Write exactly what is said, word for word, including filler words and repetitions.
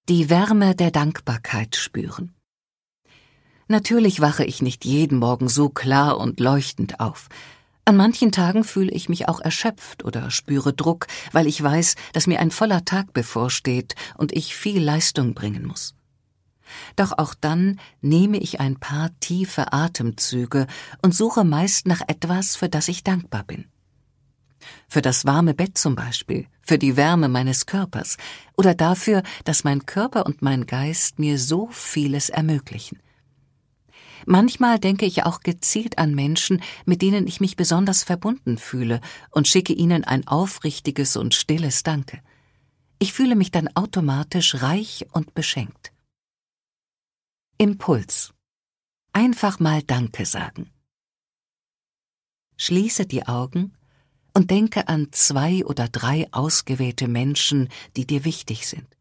Die Wärme der Dankbarkeit spüren. Natürlich wache ich nicht jeden Morgen so klar und leuchtend auf. An manchen Tagen fühle ich mich auch erschöpft oder spüre Druck, weil ich weiß, dass mir ein voller Tag bevorsteht und ich viel Leistung bringen muss. Doch auch dann nehme ich ein paar tiefe Atemzüge und suche meist nach etwas, für das ich dankbar bin. Für das warme Bett zum Beispiel, für die Wärme meines Körpers oder dafür, dass mein Körper und mein Geist mir so vieles ermöglichen. Manchmal denke ich auch gezielt an Menschen, mit denen ich mich besonders verbunden fühle und schicke ihnen ein aufrichtiges und stilles Danke. Ich fühle mich dann automatisch reich und beschenkt. Impuls. Einfach mal Danke sagen. Schließe die Augen und denke an zwei oder drei ausgewählte Menschen, die dir wichtig sind.